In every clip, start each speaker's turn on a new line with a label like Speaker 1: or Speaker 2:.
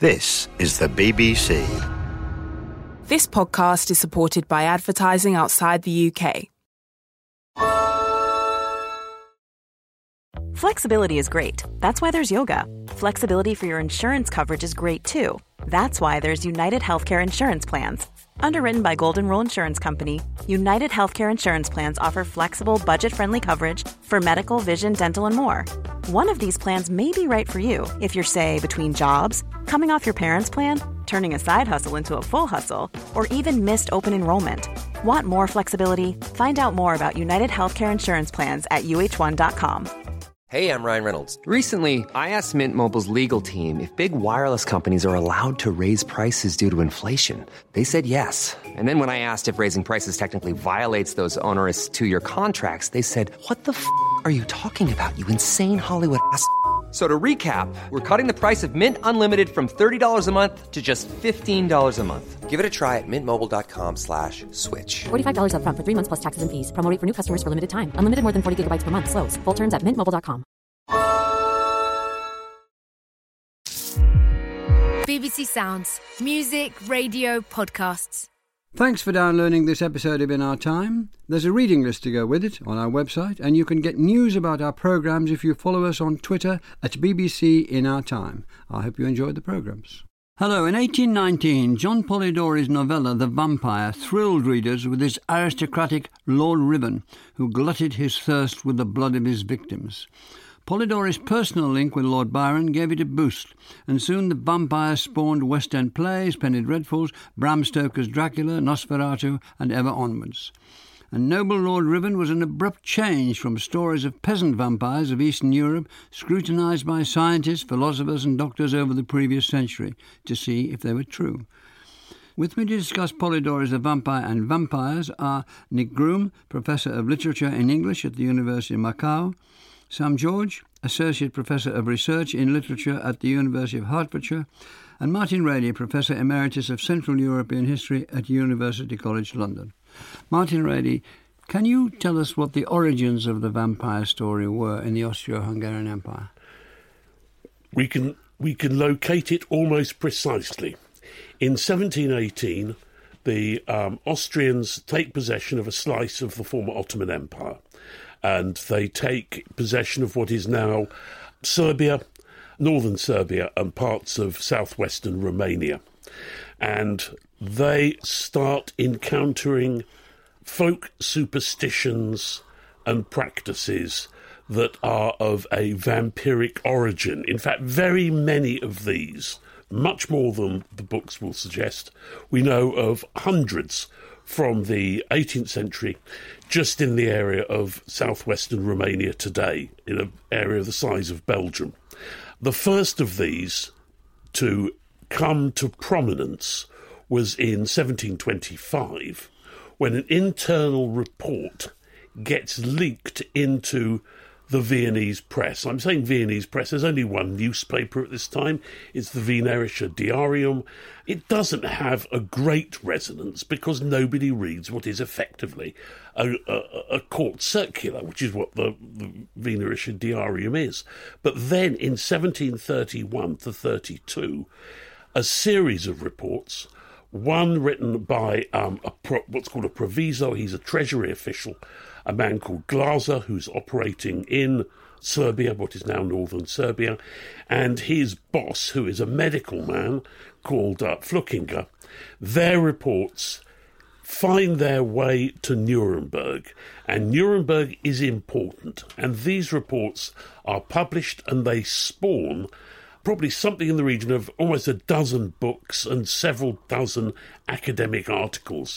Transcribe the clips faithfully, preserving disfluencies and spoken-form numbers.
Speaker 1: This is the B B C.
Speaker 2: This podcast is supported by advertising outside the U K.
Speaker 3: Flexibility is great. That's why there's yoga. Flexibility for your insurance coverage is great too. That's why there's United Healthcare Insurance Plans. Underwritten by Golden Rule Insurance Company, United Healthcare Insurance Plans offer flexible, budget-friendly coverage for medical, vision, dental, and more. One of these plans may be right for you if you're, say, between jobs, coming off your parents' plan, turning a side hustle into a full hustle, or even missed open enrollment. Want more flexibility? Find out more about United Healthcare Insurance Plans at U H one dot com.
Speaker 4: Hey, I'm Ryan Reynolds. Recently, I asked Mint Mobile's legal team if big wireless companies are allowed to raise prices due to inflation. They said yes. And then when I asked if raising prices technically violates those onerous two-year contracts, they said, what the f*** are you talking about, you insane Hollywood ass f- So to recap, we're cutting the price of Mint Unlimited from thirty dollars a month to just fifteen dollars a month. Give it a try at mintmobile.com slash switch.
Speaker 5: forty-five dollars up front for three months plus taxes and fees. Promo rate for new customers for limited time. Unlimited more than forty gigabytes per month. Slows full terms at mint mobile dot com.
Speaker 6: B B C Sounds. Music, radio, podcasts.
Speaker 7: Thanks for downloading this episode of In Our Time. There's a reading list to go with it on our website, and you can get news about our programmes if you follow us on Twitter at B B C In Our Time. I hope you enjoyed the programmes. Hello, in eighteen nineteen, John Polidori's novella The Vampire thrilled readers with his aristocratic Lord Ribbon, who glutted his thirst with the blood of his victims. Polidori's personal link with Lord Byron gave it a boost, and soon the vampire spawned West End plays, Penny Dreadfuls, Bram Stoker's Dracula, Nosferatu, and ever onwards. And noble Lord Ribbon was an abrupt change from stories of peasant vampires of Eastern Europe, scrutinised by scientists, philosophers and doctors over the previous century, to see if they were true. With me to discuss Polidori's The Vampire and Vampires are Nick Groom, Professor of Literature in English at the University of Macau, Sam George, Associate Professor of Research in Literature at the University of Hertfordshire, and Martin Rady, Professor Emeritus of Central European History at University College London. Martin Rady, can you tell us what the origins of the vampire story were in the Austro-Hungarian Empire?
Speaker 8: We can we can locate it almost precisely. In seventeen eighteen, the um, Austrians take possession of a slice of the former Ottoman Empire, and they take possession of what is now Serbia, northern Serbia, and parts of southwestern Romania. And they start encountering folk superstitions and practices that are of a vampiric origin. In fact, very many of these, much more than the books will suggest, we know of hundreds from the eighteenth century, just in the area of southwestern Romania today, in an area the size of Belgium. The first of these to come to prominence was in seventeen twenty-five, when an internal report gets leaked into the Viennese press. I'm saying Viennese press, there's only one newspaper at this time, it's the Wienerische Diarium. It doesn't have a great resonance because nobody reads what is effectively a, a, a court circular, which is what the, the Wienerische Diarium is. But then in seventeen thirty-one to thirty-two, a series of reports, one written by um, a pro, what's called a provisor, he's a treasury official, a man called Glaser, who's operating in Serbia, what is now northern Serbia, and his boss, who is a medical man called uh, Flukinger. Their reports find their way to Nuremberg, and Nuremberg is important, and these reports are published and they spawn probably something in the region of almost a dozen books and several dozen academic articles.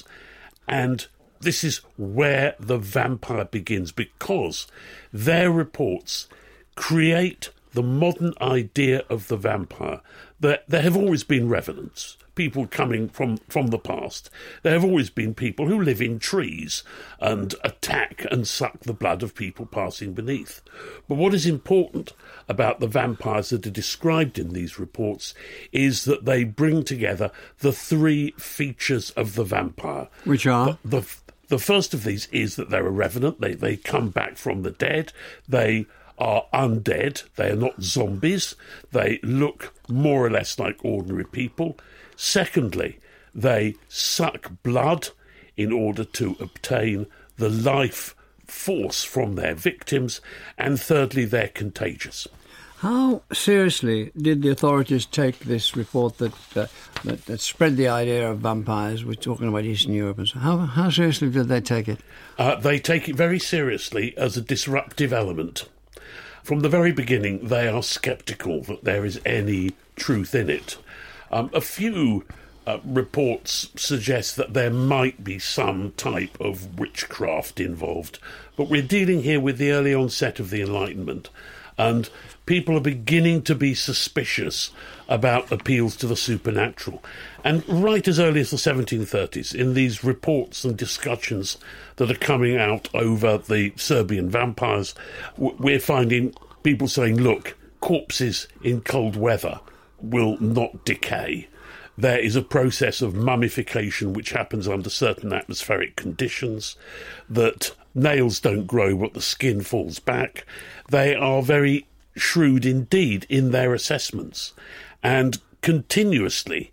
Speaker 8: And this is where the vampire begins, because their reports create the modern idea of the vampire. There, there have always been revenants, people coming from, from the past. There have always been people who live in trees and attack and suck the blood of people passing beneath. But what is important about the vampires that are described in these reports is that they bring together the three features of the vampire.
Speaker 7: Which are?
Speaker 8: The, the, the first of these is that they're a revenant. They, they come back from the dead. They are undead. They are not zombies. They look more or less like ordinary people. Secondly, they suck blood in order to obtain the life force from their victims. And thirdly, they're contagious.
Speaker 7: How seriously did the authorities take this report that, uh, that that spread the idea of vampires? We're talking about Eastern Europe and so. How how seriously did they take it?
Speaker 8: Uh, they take it very seriously as a disruptive element. From the very beginning, they are sceptical that there is any truth in it. Um, a few uh, reports suggest that there might be some type of witchcraft involved, but we're dealing here with the early onset of the Enlightenment, and people are beginning to be suspicious about appeals to the supernatural. And right as early as the seventeen thirties, in these reports and discussions that are coming out over the Serbian vampires, we're finding people saying, look, corpses in cold weather will not decay. There is a process of mummification which happens under certain atmospheric conditions, that nails don't grow but the skin falls back. They are very shrewd indeed in their assessments, and continuously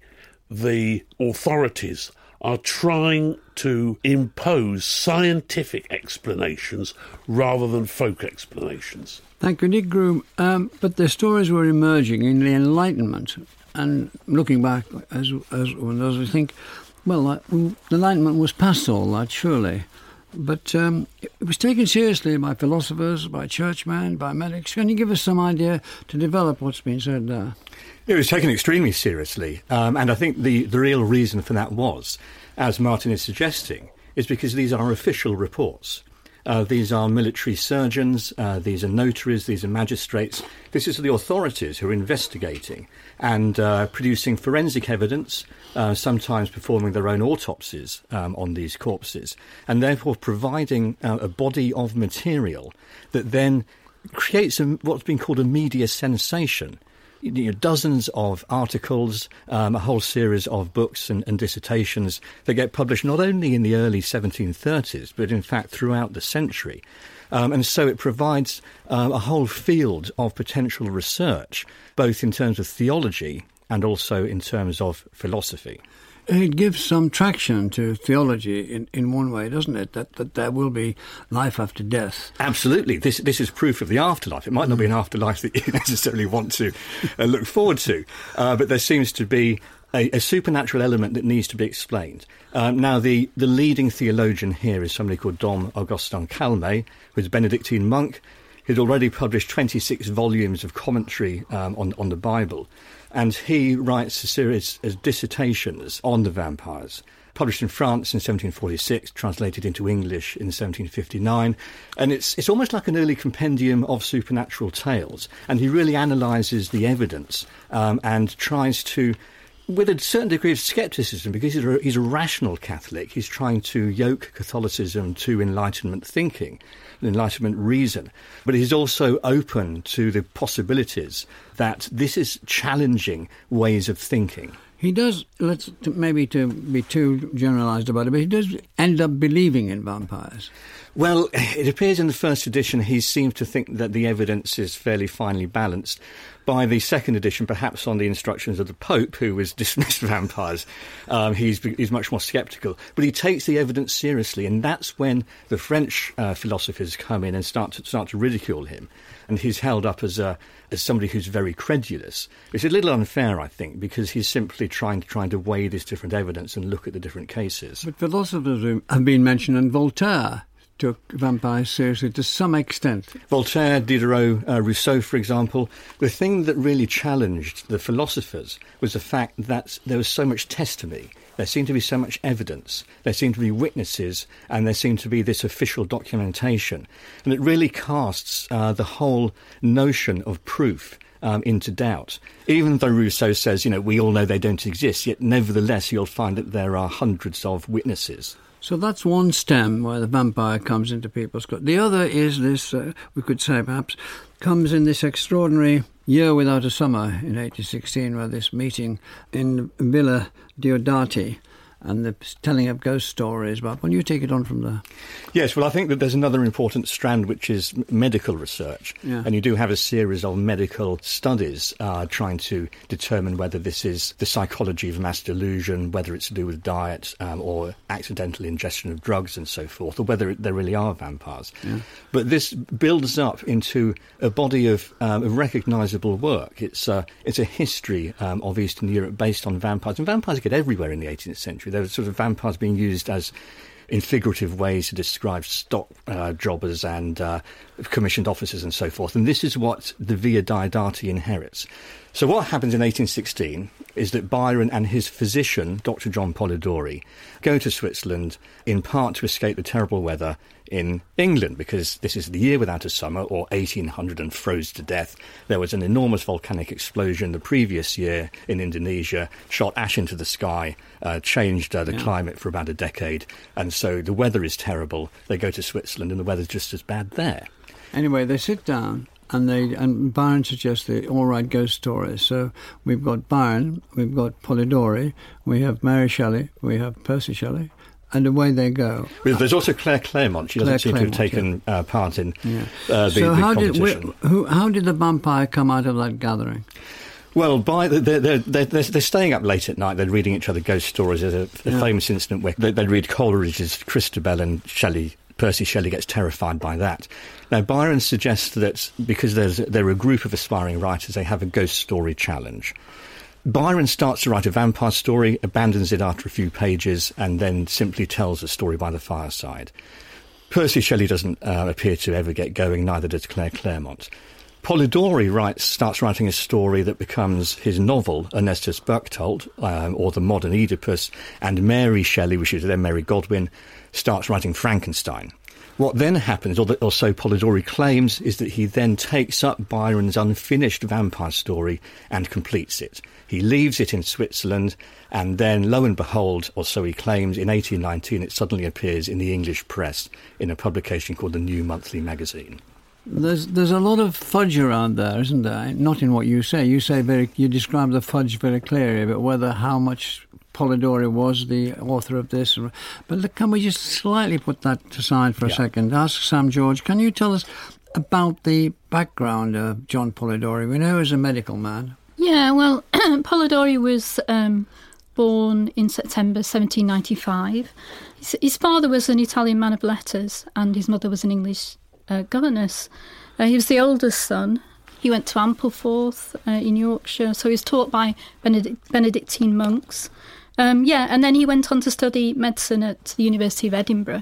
Speaker 8: the authorities are trying to impose scientific explanations rather than folk explanations.
Speaker 7: Thank you, Nick Groom. Um, but the stories were emerging in the Enlightenment, and looking back, as as, as we think, well, uh, the Enlightenment was past all that, surely. But um, it was taken seriously by philosophers, by churchmen, by medics. Can you give us some idea to develop what's been said there?
Speaker 9: It was taken extremely seriously, um, and I think the, the real reason for that was, as Martin is suggesting, is because these are official reports. Uh, these are military surgeons, uh, these are notaries, these are magistrates. This is the authorities who are investigating and uh, producing forensic evidence, uh, sometimes performing their own autopsies um, on these corpses, and therefore providing uh, a body of material that then creates a, what's been called a media sensation. You know, dozens of articles, um, a whole series of books and, and dissertations that get published not only in the early seventeen thirties, but in fact throughout the century. Um, and so it provides uh, a whole field of potential research, both in terms of theology and also in terms of philosophy.
Speaker 7: It gives some traction to theology in, in one way, doesn't it? That that there will be life after death.
Speaker 9: Absolutely. This this is proof of the afterlife. It might not be an afterlife that you necessarily want to uh, look forward to, uh, but there seems to be a, a supernatural element that needs to be explained. Um, now, the, the leading theologian here is somebody called Dom Augustin Calmet, who's a Benedictine monk. He'd already published twenty-six volumes of commentary um, on, on the Bible. And he writes a series of dissertations on the vampires, published in France in seventeen forty-six, translated into English in seventeen fifty-nine. And it's it's almost like an early compendium of supernatural tales. And he really analyses the evidence um, and tries to, with a certain degree of scepticism, because he's a, he's a rational Catholic, he's trying to yoke Catholicism to Enlightenment thinking, Enlightenment reason. But he's also open to the possibilities that this is challenging ways of thinking.
Speaker 7: He does, let's maybe to be too generalised about it, but he does end up believing in vampires.
Speaker 9: Well, it appears in the first edition he seems to think that the evidence is fairly finely balanced. By the second edition, perhaps on the instructions of the Pope, who was dismissed vampires, um, he's, he's much more sceptical. But he takes the evidence seriously, and that's when the French uh, philosophers come in and start to, start to ridicule him. And he's held up as a, as somebody who's very credulous. It's a little unfair, I think, because he's simply trying to, trying to weigh this different evidence and look at the different cases.
Speaker 7: But philosophers have been mentioned, and Voltaire took vampires seriously to some extent.
Speaker 9: Voltaire, Diderot, uh, Rousseau, for example. The thing that really challenged the philosophers was the fact that there was so much testimony. There seemed to be so much evidence. There seemed to be witnesses, and there seemed to be this official documentation. And it really casts uh, the whole notion of proof um, into doubt. Even though Rousseau says, you know, we all know they don't exist, yet nevertheless you'll find that there are hundreds of witnesses.
Speaker 7: So that's one stem where the vampire comes into people's gut. The other is this, uh, we could say perhaps, comes in this extraordinary year without a summer in eighteen sixteen, where this meeting in Villa Diodati, and the telling of ghost stories. But when you take it on from there.
Speaker 9: Yes, well, I think that there's another important strand, which is medical research.
Speaker 7: Yeah.
Speaker 9: And you do have a series of medical studies uh, trying to determine whether this is the psychology of mass delusion, whether it's to do with diet um, or accidental ingestion of drugs and so forth, or whether there really are vampires. Yeah. But this builds up into a body of, um, of recognisable work. It's, uh, it's a history um, of Eastern Europe based on vampires. And vampires get everywhere in the eighteenth century. There were sort of vampires being used as in figurative ways to describe stock uh, jobbers and uh, commissioned officers and so forth. And this is what the Via Diodati inherits. So what happens in eighteen sixteen is that Byron and his physician, Doctor John Polidori, go to Switzerland in part to escape the terrible weather in England, because this is the year without a summer, or eighteen hundred, and froze to death. There was an enormous volcanic explosion the previous year in Indonesia, shot ash into the sky, uh, changed uh, the yeah. climate for about a decade, and so the weather is terrible. They go to Switzerland and the weather's just as bad there.
Speaker 7: Anyway, they sit down. And they and Byron suggests the all right ghost stories. So we've got Byron, we've got Polidori, we have Mary Shelley, we have Percy Shelley, and away they go.
Speaker 9: Well, there's also Claire Clairmont. She doesn't
Speaker 7: Claire
Speaker 9: seem
Speaker 7: Claremont,
Speaker 9: to have taken
Speaker 7: yeah.
Speaker 9: uh, part in
Speaker 7: yeah.
Speaker 9: uh, the,
Speaker 7: so
Speaker 9: the
Speaker 7: how
Speaker 9: competition.
Speaker 7: Did, who, how did the vampire come out of that gathering?
Speaker 9: Well, by the, they're, they're, they're, they're staying up late at night. They're reading each other ghost stories. There's a, a yeah. famous incident where they, they read Coleridge's Christabel, and Shelley, Percy Shelley gets terrified by that. Now, Byron suggests that because there's, they're a group of aspiring writers, they have a ghost story challenge. Byron starts to write a vampire story, abandons it after a few pages, and then simply tells a story by the fireside. Percy Shelley doesn't uh, appear to ever get going, neither does Claire Clairmont. Polidori writes, starts writing a story that becomes his novel, Ernestus Berchtold, um, or The Modern Oedipus, and Mary Shelley, which is then Mary Godwin, starts writing Frankenstein. What then happens, or, the, or so Polidori claims, is that he then takes up Byron's unfinished vampire story and completes it. He leaves it in Switzerland, and then, lo and behold, or so he claims, in eighteen nineteen it suddenly appears in the English press in a publication called the New Monthly Magazine.
Speaker 7: There's there's a lot of fudge around there, isn't there? Not in what you say. You say very you describe the fudge very clearly, but whether how much Polidori was the author of this. But look, can we just slightly put that aside for a yeah. second? Ask Sam George, can you tell us about the background of John Polidori? We know he was a medical man.
Speaker 10: Yeah, well, Polidori was um, born in September seventeen ninety-five. His, his father was an Italian man of letters, and his mother was an English uh, governess. Uh, he was the oldest son. He went to Ampleforth uh, in Yorkshire, so he was taught by Benedict- Benedictine monks. Um, yeah, and then he went on to study medicine at the University of Edinburgh.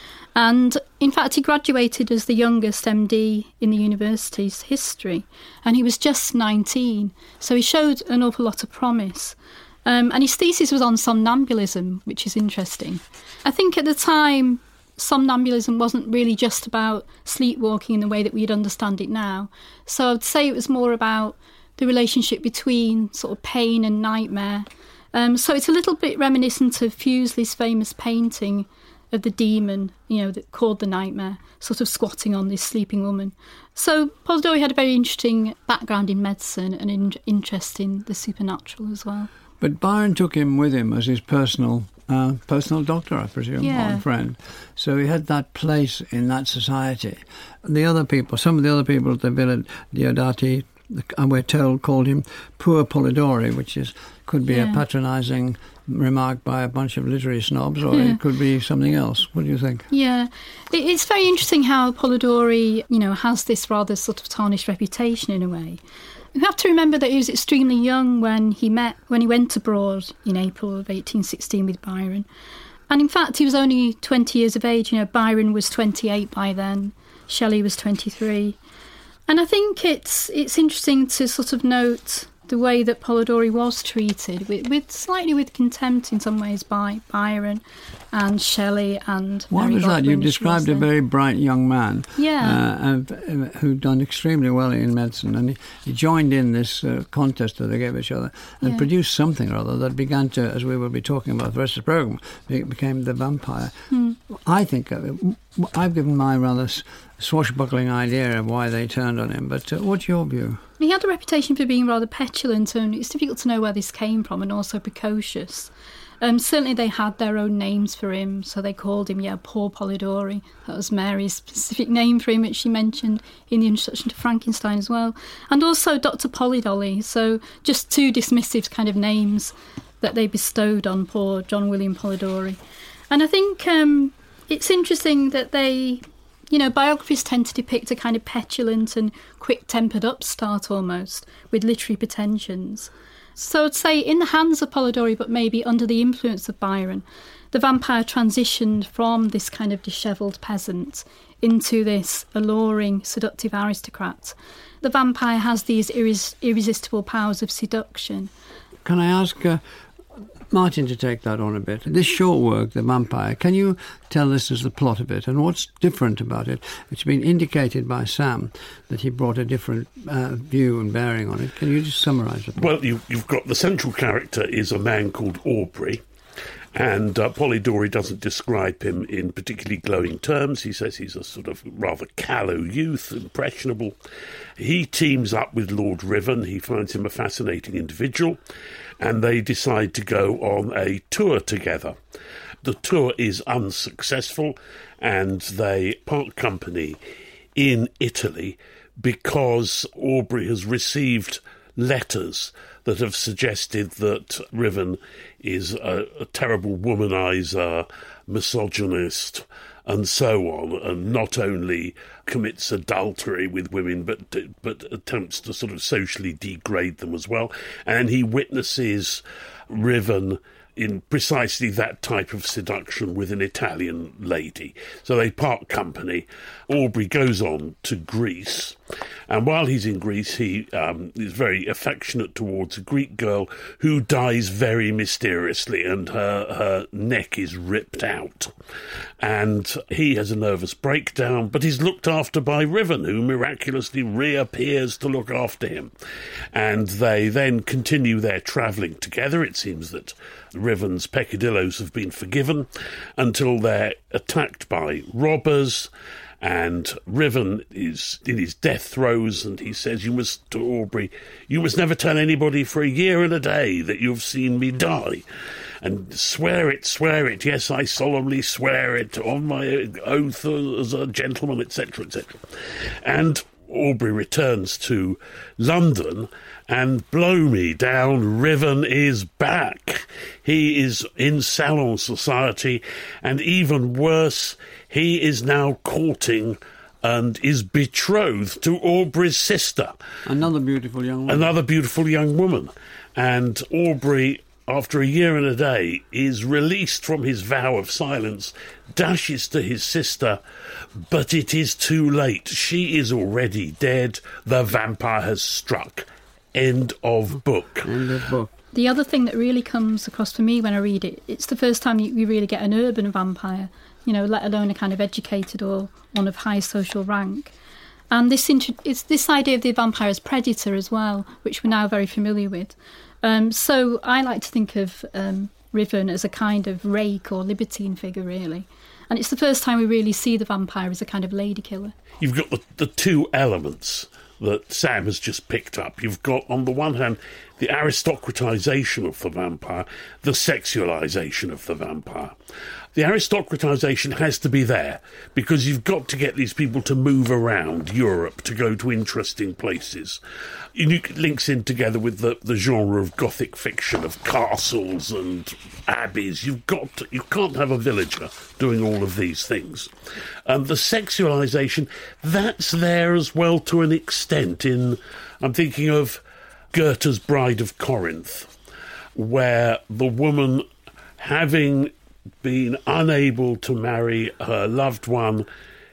Speaker 10: And in fact, he graduated as the youngest M D in the university's history. And he was just nineteen. So he showed an awful lot of promise. Um, and his thesis was on somnambulism, which is interesting. I think at the time, somnambulism wasn't really just about sleepwalking in the way that we'd understand it now. So I'd say it was more about the relationship between sort of pain and nightmare. Um, so it's a little bit reminiscent of Fuseli's famous painting of the demon, you know, that called The Nightmare, sort of squatting on this sleeping woman. So Polidori had a very interesting background in medicine and in interest in the supernatural as well.
Speaker 7: But Byron took him with him as his personal uh, personal doctor, I presume,
Speaker 10: yeah.
Speaker 7: or friend. So he had that place in that society. And the other people, some of the other people at the Villa Diodati, and we're told, called him Poor Polidori, which is could be yeah. a patronising remark by a bunch of literary snobs, or yeah. it could be something else. What do you think?
Speaker 10: Yeah, it's very interesting how Polidori, you know, has this rather sort of tarnished reputation in a way. You have to remember that he was extremely young when he met, when he went abroad in April of eighteen sixteen with Byron. And in fact, he was only twenty years of age. You know, Byron was twenty-eight by then, Shelley was twenty-three. And I think it's it's interesting to sort of note the way that Polidori was treated, with, with slightly with contempt in some ways by Byron and Shelley and
Speaker 7: What
Speaker 10: Mary
Speaker 7: was that?
Speaker 10: Godwin,
Speaker 7: You've described a very bright young man
Speaker 10: yeah.
Speaker 7: uh, and, uh, who'd done extremely well in medicine, and he, he joined in this uh, contest that they gave each other and
Speaker 10: yeah.
Speaker 7: produced something or other that began to, as we will be talking about the rest of the programme, it became The Vampire.
Speaker 10: Hmm.
Speaker 7: I think of it, I've given my rather swashbuckling idea of why they turned on him, but uh, what's your view?
Speaker 10: He had a reputation for being rather petulant, and it's difficult to know where this came from, and also precocious. Um, certainly they had their own names for him, so they called him, yeah, poor Polidori. That was Mary's specific name for him, which she mentioned in the introduction to Frankenstein as well. And also Doctor Polidolly, so just two dismissive kind of names that they bestowed on poor John William Polidori. And I think um, it's interesting that they, you know, biographies tend to depict a kind of petulant and quick-tempered upstart almost, with literary pretensions. So I'd say in the hands of Polidori, but maybe under the influence of Byron, the vampire transitioned from this kind of dishevelled peasant into this alluring, seductive aristocrat. The vampire has these irres- irresistible powers of seduction.
Speaker 7: Can I ask uh, Martin to take that on a bit? This short work, The Vampire, can you tell listeners the plot of it and what's different about it? It's been indicated by Sam that he brought a different uh, view and bearing on it. Can you just summarise it?
Speaker 8: Well, you, you've got the central character is a man called Aubrey, and uh, Polidori doesn't describe him in particularly glowing terms. He says he's a sort of rather callow youth, impressionable. He teams up with Lord Riven. He finds him a fascinating individual, and they decide to go on a tour together. The tour is unsuccessful, and they part company in Italy because Aubrey has received letters that have suggested that Riven is a, a terrible womanizer, misogynist, and so on, and not only commits adultery with women, but but attempts to sort of socially degrade them as well. And he witnesses Riven in precisely that type of seduction with an Italian lady. So they part company. Aubrey goes on to Greece, and while he's in Greece, he um, is very affectionate towards a Greek girl who dies very mysteriously, and her, her neck is ripped out. And he has a nervous breakdown, but he's looked after by Riven, who miraculously reappears to look after him. And they then continue their travelling together. It seems that Riven's peccadilloes have been forgiven until they're attacked by robbers, and Riven is in his death throes, and he says, you must, to Aubrey, you must never tell anybody for a year and a day that you've seen me die. And swear it, swear it, yes, I solemnly swear it, on my oath as a gentleman, et cetera, et cetera. And Aubrey returns to London, and blow me down, Riven is back. He is in salon society, and even worse, he is now courting and is betrothed to Aubrey's sister.
Speaker 7: Another beautiful young woman.
Speaker 8: Another beautiful young woman. And Aubrey, after a year and a day, is released from his vow of silence, dashes to his sister, but it is too late. She is already dead. The vampire has struck. End of book.
Speaker 7: End of book.
Speaker 10: The other thing that really comes across for me when I read it, it's the first time you, you really get an urban vampire, you know, let alone a kind of educated or one of high social rank. And this int- it's this idea of the vampire as predator as well, which we're now very familiar with. Um, so I like to think of um, Riven as a kind of rake or libertine figure, really. And it's the first time we really see the vampire as a kind of lady killer.
Speaker 8: You've got the, the two elements that Sam has just picked up. You've got, on the one hand, the aristocratisation of the vampire, the sexualisation of the vampire. The aristocratisation has to be there because you've got to get these people to move around Europe, to go to interesting places. It links in together with the, the genre of Gothic fiction, of castles and abbeys. You've got to, you can't have a villager doing all of these things. And the sexualisation, that's there as well to an extent. In I'm thinking of Goethe's Bride of Corinth, where the woman, having been unable to marry her loved one,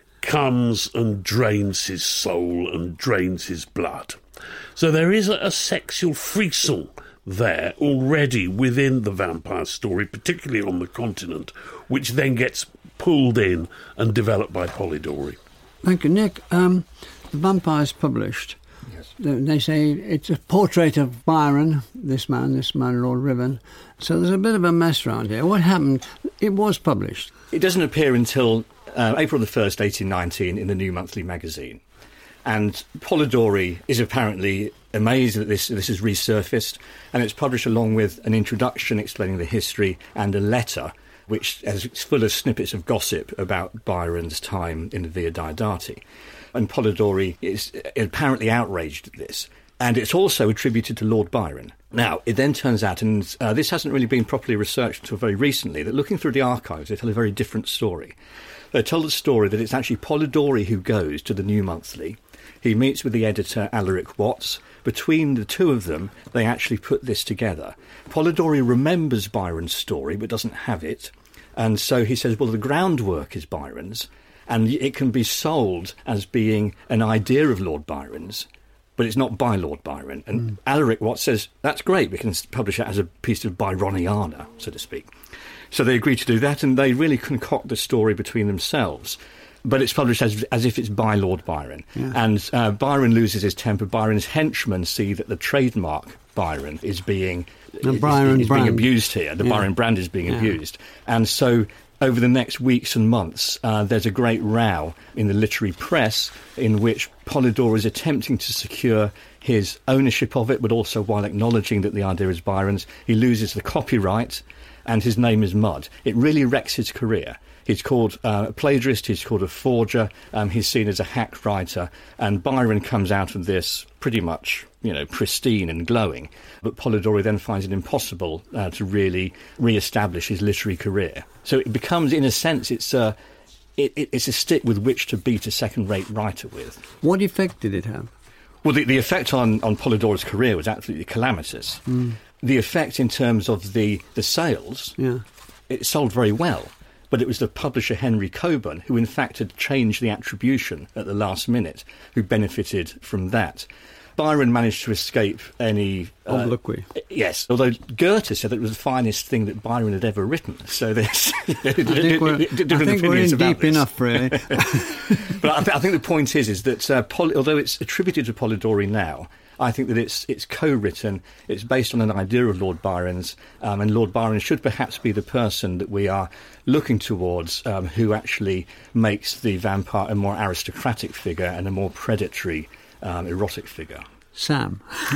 Speaker 8: comes and drains his soul and drains his blood. So there is a, a sexual frisson there already within the vampire story, particularly on the continent, which then gets pulled in and developed by Polidori.
Speaker 7: Thank you, Nick. Um, the Vampire's published. Yes. They say it's a portrait of Byron, this man, this man, Lord Riven. So there's a bit of a mess around here. What happened? It was published.
Speaker 9: It doesn't appear until uh, April the first, eighteen nineteen, in the New Monthly Magazine. And Polidori is apparently amazed that this this has resurfaced, and it's published along with an introduction explaining the history and a letter which is full of snippets of gossip about Byron's time in the Via Diodati. And Polidori is apparently outraged at this, and it's also attributed to Lord Byron. Now, it then turns out, and uh, this hasn't really been properly researched until very recently, that looking through the archives, they tell a very different story. They tell the story that it's actually Polidori who goes to the New Monthly. He meets with the editor, Alaric Watts. Between the two of them, they actually put this together. Polidori remembers Byron's story, but doesn't have it. And so he says, well, the groundwork is Byron's, and it can be sold as being an idea of Lord Byron's, but it's not by Lord Byron. And mm. Alaric Watts says, that's great, we can publish it as a piece of Byroniana, so to speak. So they agree to do that, and they really concoct the story between themselves. But it's published as, as if it's by Lord Byron. Yeah. And uh, Byron loses his temper. Byron's henchmen see that the trademark Byron is being,
Speaker 7: the Byron
Speaker 9: is, is being abused here. The
Speaker 7: yeah.
Speaker 9: Byron brand is being
Speaker 7: yeah.
Speaker 9: abused. And so over the next weeks and months, uh, there's a great row in the literary press in which Polidori is attempting to secure his ownership of it, but also while acknowledging that the idea is Byron's, he loses the copyright and his name is mud. It really wrecks his career. He's called uh, a plagiarist, he's called a forger, um, he's seen as a hack writer, and Byron comes out of this pretty much, you know, pristine and glowing. But Polidori then finds it impossible uh, to really re-establish his literary career. So it becomes, in a sense, it's a, it, it, it's a stick with which to beat a second-rate writer with.
Speaker 7: What effect did it have?
Speaker 9: Well, the, the effect on, on Polidori's career was absolutely calamitous. Mm. The effect in terms of the, the sales,
Speaker 7: yeah.
Speaker 9: it sold very well. But it was the publisher Henry Coburn who in fact had changed the attribution at the last minute, who benefited from that. Byron managed to escape any...
Speaker 7: Uh, obloquy.
Speaker 9: Yes, although Goethe said that it was the finest thing that Byron had ever written. So there's
Speaker 7: I think we're,
Speaker 9: different
Speaker 7: I think
Speaker 9: opinions
Speaker 7: we're in
Speaker 9: about
Speaker 7: deep
Speaker 9: this.
Speaker 7: enough, really.
Speaker 9: But I, th- I think the point is, is that uh, Pol- although it's attributed to Polidori now, I think that it's it's co-written, it's based on an idea of Lord Byron's, um, and Lord Byron should perhaps be the person that we are looking towards, um, who actually makes the vampire a more aristocratic figure and a more predatory, um, erotic figure.
Speaker 7: Sam,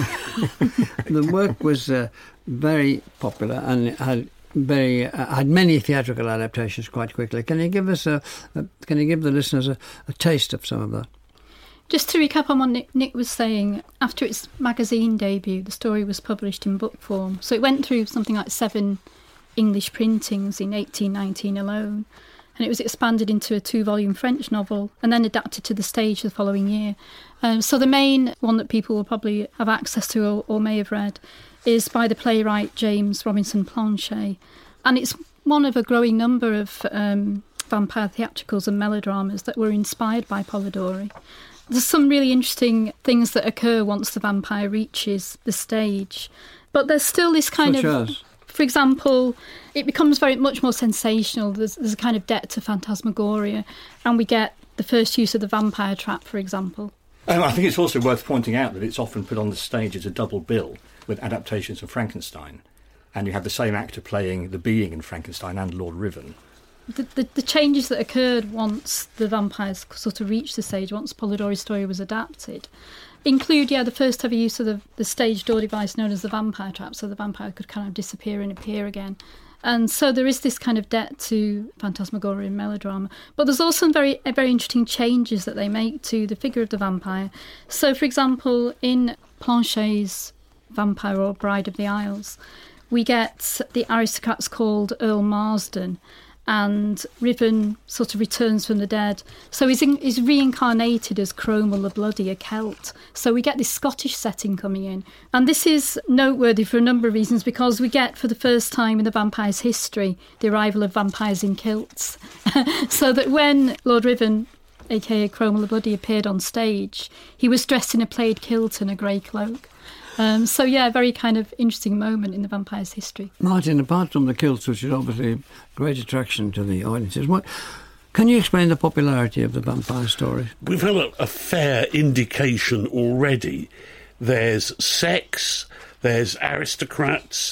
Speaker 7: the work was uh, very popular and it had very uh, had many theatrical adaptations quite quickly. Can you give us a, a can you give the listeners a, a taste of some of that?
Speaker 10: Just to recap on what Nick, Nick was saying, after its magazine debut, the story was published in book form. So it went through something like seven English printings in eighteen nineteen alone. And it was expanded into a two-volume French novel and then adapted to the stage the following year. Um, so the main one that people will probably have access to or, or may have read is by the playwright James Robinson Planchet. And it's one of a growing number of um, vampire theatricals and melodramas that were inspired by Polidori. There's some really interesting things that occur once the vampire reaches the stage. But there's still this kind
Speaker 7: Such
Speaker 10: of...
Speaker 7: as?
Speaker 10: For example, it becomes very much more sensational. There's, there's a kind of depth to phantasmagoria, and we get the first use of the vampire trap, for example.
Speaker 9: Um, I think it's also worth pointing out that it's often put on the stage as a double bill with adaptations of Frankenstein, and you have the same actor playing the being in Frankenstein and Lord Riven.
Speaker 10: The, the, the changes that occurred once the vampires sort of reached the stage, once Polidori's story was adapted, include, yeah, the first ever use of the, the stage door device known as the vampire trap, so the vampire could kind of disappear and appear again. And so there is this kind of debt to phantasmagoria and melodrama. But there's also some very, very interesting changes that they make to the figure of the vampire. So, for example, in Planchet's Vampire or Bride of the Isles, we get the aristocrats called Earl Marsden, and Riven sort of returns from the dead. So he's, in, he's reincarnated as Cromwell the Bloody, a Celt. So we get this Scottish setting coming in. And this is noteworthy for a number of reasons, because we get, for the first time in the vampire's history, the arrival of vampires in kilts. So that when Lord Riven, a k a. Cromwell the Bloody, appeared on stage, he was dressed in a plaid kilt and a grey cloak. Um, so, yeah, a very kind of interesting moment in the vampire's history.
Speaker 7: Martin, apart from the kilts, which is obviously a great attraction to the audiences, what can you explain the popularity of the vampire story?
Speaker 8: We've had a, a fair indication already. There's sex, there's aristocrats,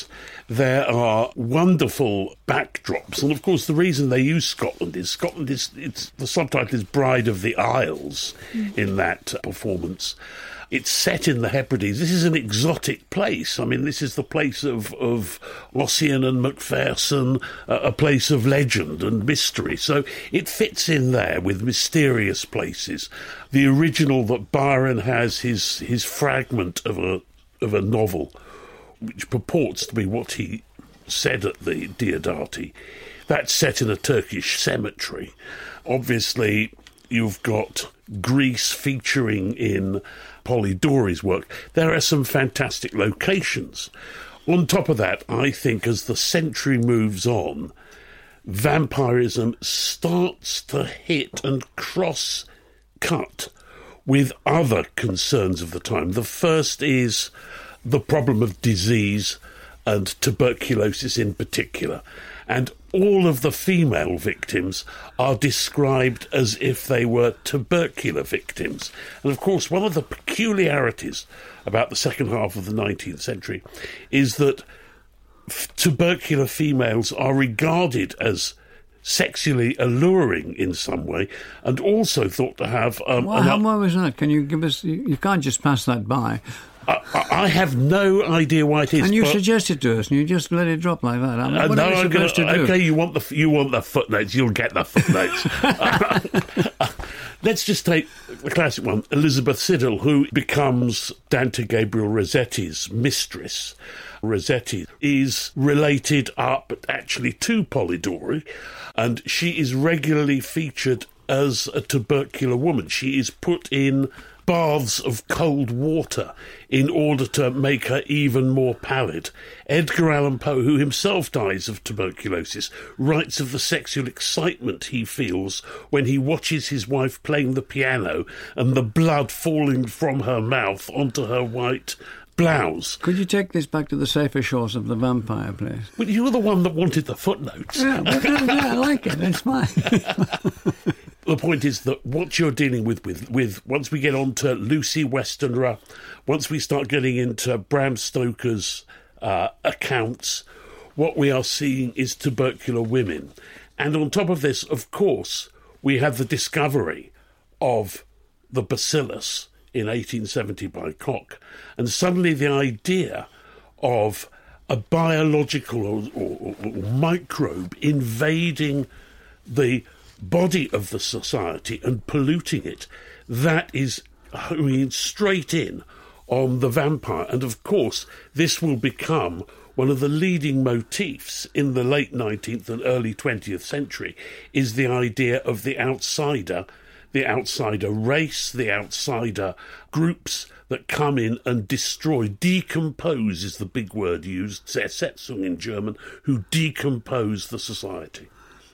Speaker 8: There are wonderful backdrops, and of course the reason they use Scotland is Scotland is it's the subtitle is Bride of the Isles mm. in that performance. It's set in the Hebrides. This is an exotic place. I mean, this is the place of, of Ossian and Macpherson, uh, a place of legend and mystery. So it fits in there with mysterious places. The original that Byron has, his his fragment of a of a novel, which purports to be what he said at the Diodati, that's set in a Turkish cemetery. Obviously, you've got Greece featuring in Polidori's work. There are some fantastic locations. On top of that, I think as the century moves on, vampirism starts to hit and cross-cut with other concerns of the time. The first is the problem of disease and tuberculosis in particular. And all of the female victims are described as if they were tubercular victims. And of course, one of the peculiarities about the second half of the nineteenth century is that f- tubercular females are regarded as sexually alluring in some way, and also thought to have... Um,
Speaker 7: well, how, why was that? Can you give us... You, you can't just pass that by.
Speaker 8: I, I have no idea why it is.
Speaker 7: And you
Speaker 8: but,
Speaker 7: suggest it to us, and you just let it drop like that. I mean,
Speaker 8: uh,
Speaker 7: what
Speaker 8: no,
Speaker 7: are we
Speaker 8: I'm
Speaker 7: supposed
Speaker 8: gonna,
Speaker 7: to do?
Speaker 8: Okay, you want the you want the footnotes. You'll get the footnotes. uh, let's just take the classic one, Elizabeth Siddal, who becomes Dante Gabriel Rossetti's mistress. Rossetti is related up actually to Polidori, and she is regularly featured as a tubercular woman. She is put in baths of cold water in order to make her even more pallid. Edgar Allan Poe, who himself dies of tuberculosis, writes of the sexual excitement he feels when he watches his wife playing the piano and the blood falling from her mouth onto her white blouse.
Speaker 7: Could you take this back to the safer shores of the vampire, please?
Speaker 8: Well, you were the one that wanted the footnotes.
Speaker 7: Yeah, but, yeah I like it. It's fine.
Speaker 8: The point is that what you're dealing with, with, with once we get on to Lucy Westenra, once we start getting into Bram Stoker's uh, accounts, what we are seeing is tubercular women. And on top of this, of course, we have the discovery of the bacillus in eighteen seventy by Koch. And suddenly the idea of a biological or, or, or microbe invading the body of the society and polluting it, that is homing straight in on the vampire. And of course, this will become one of the leading motifs in the late nineteenth and early twentieth century, is the idea of the outsider, the outsider race, the outsider groups that come in and destroy, decompose is the big word used, Zersetzung in German, who decompose the society.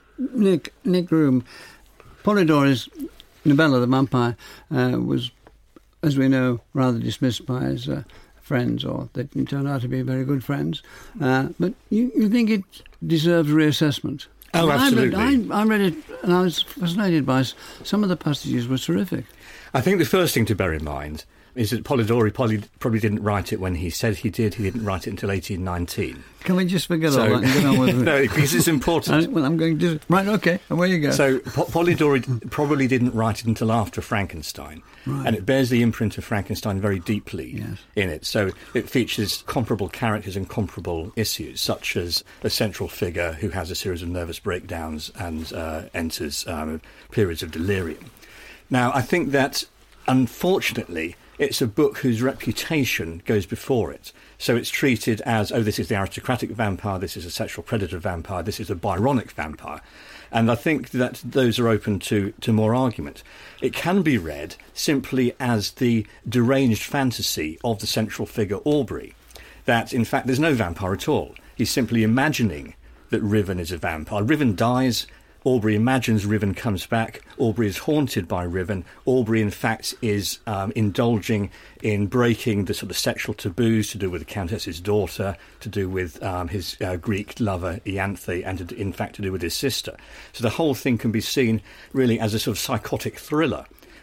Speaker 7: Nick, Nick Groom, Polidori's novella, The Vampire, uh, was, as we know, rather dismissed by his uh, friends, or they didn't turn out to be very good friends. Uh, but you, you think it deserves reassessment?
Speaker 9: Oh, absolutely.
Speaker 7: I read, I, I read it, and I was fascinated by some of the passages were terrific.
Speaker 9: I think the first thing to bear in mind is that Polidori probably, probably didn't write it when he said he did. He didn't write it until eighteen nineteen.
Speaker 7: Can we just forget
Speaker 9: so,
Speaker 7: all that and get on with it?
Speaker 9: No, because it's important.
Speaker 7: I, well, I'm going to... Right, OK, away you go.
Speaker 9: So po- Polidori probably didn't write it until after Frankenstein.
Speaker 7: Right.
Speaker 9: And it bears the imprint of Frankenstein very deeply
Speaker 7: yes.
Speaker 9: in it. So it features comparable characters and comparable issues, such as a central figure who has a series of nervous breakdowns and uh, enters um, periods of delirium. Now, I think that, unfortunately, it's a book whose reputation goes before it. So it's treated as, oh, this is the aristocratic vampire, this is a sexual predator vampire, this is a Byronic vampire. And I think that those are open to, to more argument. It can be read simply as the deranged fantasy of the central figure Aubrey, that, in fact, there's no vampire at all. He's simply imagining that Riven is a vampire. Riven dies. Aubrey imagines Riven comes back. Aubrey is haunted by Riven. Aubrey, in fact, is um, indulging in breaking the sort of sexual taboos to do with the Countess's daughter, to do with um, his uh, Greek lover, Ianthe, and to, in fact to do with his sister. So the whole thing can be seen really as a sort of psychotic thriller.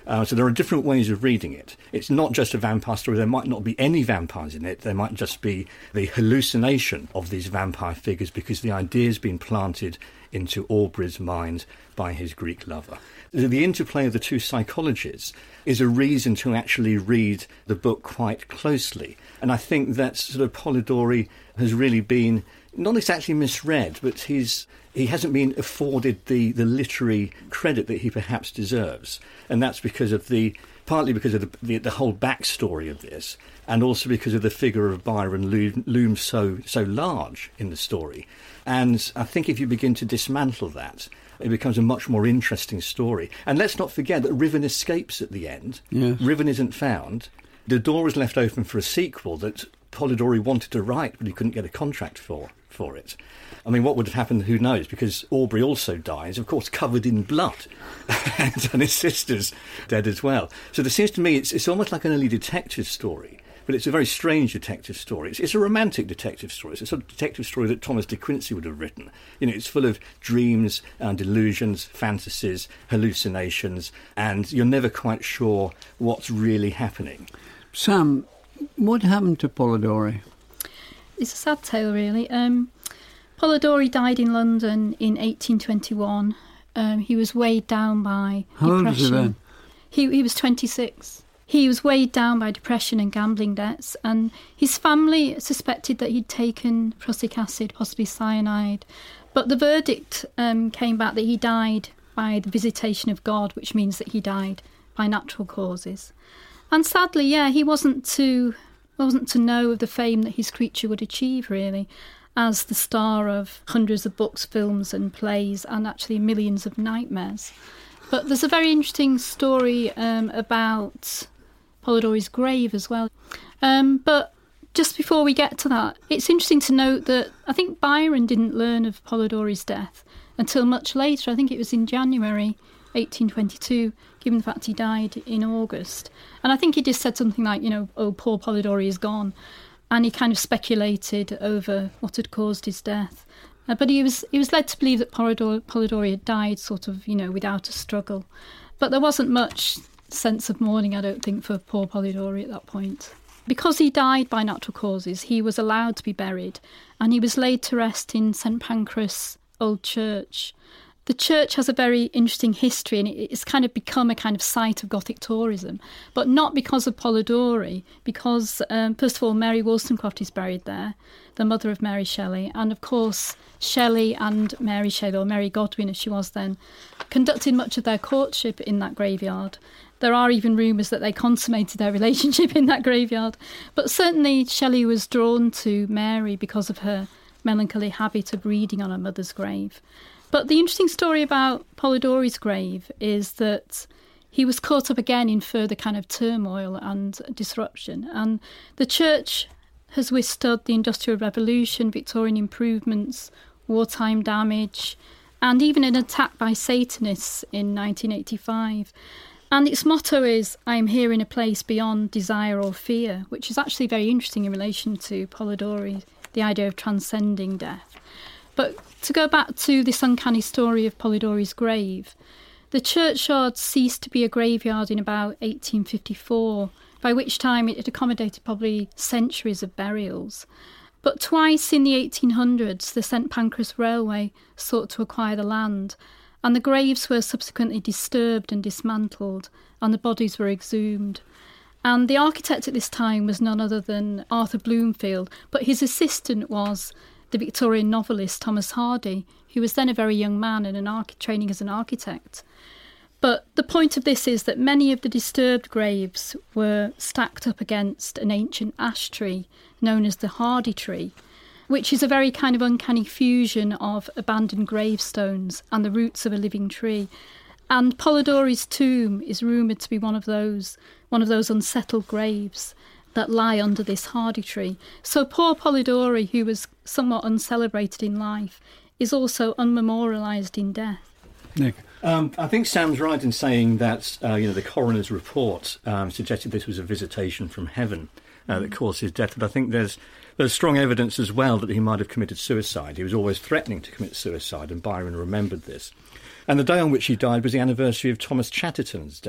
Speaker 9: Uh, so there are different ways of reading it. It's not just a vampire story. There might not be any vampires in it. There might just be the hallucination of these vampire figures because the idea's been planted into Aubrey's mind by his Greek lover. The interplay of the two psychologies is a reason to actually read the book quite closely. And I think that sort of Polidori has really been not exactly misread, but he's he hasn't been afforded the, the literary credit that he perhaps deserves. And that's because of the partly because of the, the, the whole backstory of this, and also because of the figure of Byron loom, looms so so large in the story. And I think if you begin to dismantle that, it becomes a much more interesting story. And let's not forget that Riven escapes at the end.
Speaker 7: Yes.
Speaker 9: Riven isn't found. The door is left open for a sequel that Polidori wanted to write, but he couldn't get a contract for, for it. I mean, what would have happened, who knows, because Aubrey also dies, of course, covered in blood, and, and his sister's dead as well. So there seems to me it's, it's almost like an early detective story, but it's a very strange detective story. It's, it's a romantic detective story. It's a sort of detective story that Thomas de Quincey would have written. You know, it's full of dreams and delusions, fantasies, hallucinations, and you're never quite sure what's really happening.
Speaker 7: Sam, what happened to Polidori?
Speaker 10: It's a sad tale, really. Um, Polidori died in London in eighteen twenty-one. Um, he was weighed down by
Speaker 7: How
Speaker 10: depression.
Speaker 7: old was he then?
Speaker 10: He, he was twenty-six. He was weighed down by depression and gambling debts, and his family suspected that he'd taken prussic acid, possibly cyanide. But the verdict um, came back that he died by the visitation of God, which means that he died by natural causes. And sadly, yeah, he wasn't to wasn't to know of the fame that his creature would achieve, really, as the star of hundreds of books, films and plays, and actually millions of nightmares. But there's a very interesting story um, about Polidori's grave as well. Um, but just before we get to that, it's interesting to note that I think Byron didn't learn of Polidori's death until much later. I think it was in January eighteen twenty-two, given the fact he died in August. And I think he just said something like, you know, oh, poor Polidori is gone. And he kind of speculated over what had caused his death. Uh, but he was he was led to believe that Polidori, Polidori had died sort of, you know, without a struggle. But there wasn't much sense of mourning, I don't think, for poor Polidori at that point. Because he died by natural causes, he was allowed to be buried, and he was laid to rest in St Pancras Old Church. The church has a very interesting history, and it's kind of become a kind of site of Gothic tourism, but not because of Polidori, because, um, first of all, Mary Wollstonecraft is buried there, the mother of Mary Shelley, and of course Shelley and Mary Shelley, or Mary Godwin as she was then, conducted much of their courtship in that graveyard. There are even rumours that they consummated their relationship in that graveyard, but certainly Shelley was drawn to Mary because of her melancholy habit of reading on her mother's grave. But the interesting story about Polidori's grave is that he was caught up again in further kind of turmoil and disruption. And the church has withstood the Industrial Revolution, Victorian improvements, wartime damage, and even an attack by Satanists in nineteen eighty-five. And its motto is, I am here in a place beyond desire or fear, which is actually very interesting in relation to Polidori, the idea of transcending death. But to go back to this uncanny story of Polidori's grave, the churchyard ceased to be a graveyard in about eighteen fifty-four, by which time it had accommodated probably centuries of burials. But twice in the eighteen hundreds, the St Pancras Railway sought to acquire the land, and the graves were subsequently disturbed and dismantled, and the bodies were exhumed. And the architect at this time was none other than Arthur Bloomfield, but his assistant was the Victorian novelist Thomas Hardy, who was then a very young man and an arch- training as an architect. But the point of this is that many of the disturbed graves were stacked up against an ancient ash tree known as the Hardy tree, which is a very kind of uncanny fusion of abandoned gravestones and the roots of a living tree. And Polidori's tomb is rumoured to be one of those, one of those unsettled graves that lie under this Hardy tree. So poor Polidori, who was somewhat uncelebrated in life, is also unmemorialised in death.
Speaker 7: Nick?
Speaker 9: Um, I think Sam's right in saying that uh, you know the coroner's report um, suggested this was a visitation from heaven uh, that caused his death. But I think there's there's strong evidence as well that he might have committed suicide. He was always threatening to commit suicide, and Byron remembered this. And the day on which he died was the anniversary of Thomas Chatterton's death.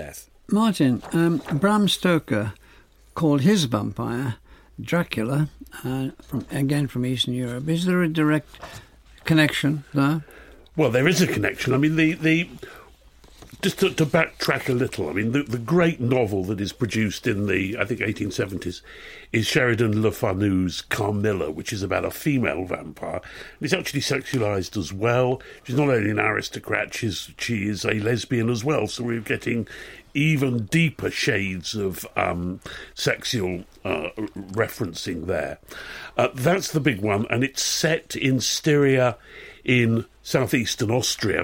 Speaker 7: Martin, um, Bram Stoker called his vampire Dracula, uh, from again from Eastern Europe. Is there a direct connection there?
Speaker 8: Well, there is a connection. I mean, the... the Just to, to backtrack a little, I mean, the, the great novel that is produced in the, I think, eighteen seventies is Sheridan Le Fanu's Carmilla, which is about a female vampire. And it's actually sexualised as well. She's not only an aristocrat, she's, she is a lesbian as well, so we're getting even deeper shades of um, sexual uh, referencing there. Uh, that's the big one, and it's set in Styria in southeastern Austria.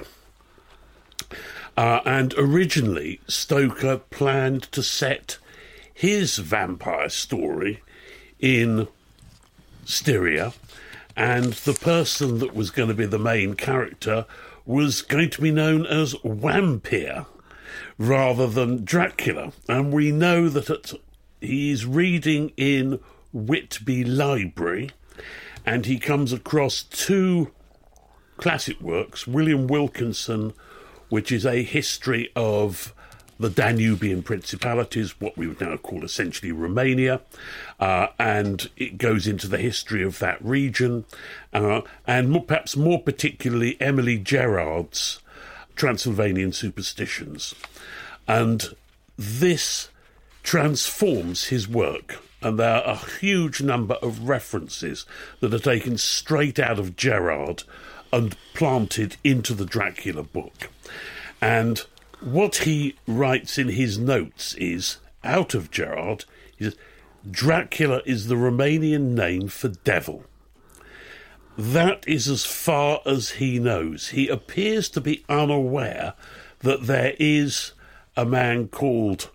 Speaker 8: Uh, and originally, Stoker planned to set his vampire story in Styria, and the person that was going to be the main character was going to be known as Vampire rather than Dracula. And we know that at, he's reading in Whitby Library, and he comes across two classic works, William Wilkinson, which is a history of the Danubian principalities, what we would now call essentially Romania, uh, and it goes into the history of that region, uh, and more, perhaps more particularly Emily Gerard's Transylvanian Superstitions. And this transforms his work, and there are a huge number of references that are taken straight out of Gerard and planted into the Dracula book. And what he writes in his notes is, out of Gerard, he says, Dracula is the Romanian name for devil. That is as far as he knows. He appears to be unaware that there is a man called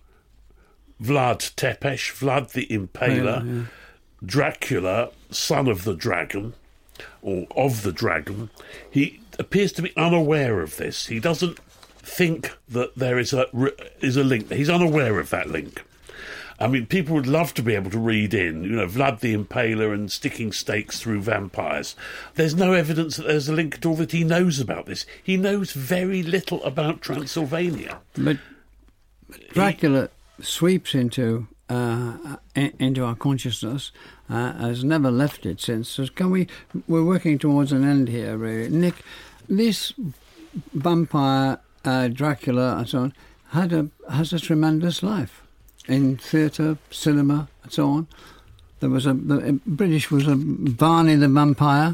Speaker 8: Vlad Tepes, Vlad the Impaler, yeah, yeah. Dracula, son of the dragon, or of the dragon. He appears to be unaware of this. He doesn't think that there is a is a link. He's unaware of that link. I mean, people would love to be able to read in, you know, Vlad the Impaler and sticking stakes through vampires. There's no evidence that there's a link at all that he knows about this. He knows very little about Transylvania.
Speaker 7: But, but Dracula he, sweeps into uh, into our consciousness, uh, has never left it since. So can we? We're working towards an end here, really. Nick, this vampire uh, Dracula and so on had a has a tremendous life in theatre, cinema, and so on. There was a the British was a Varney the Vampire,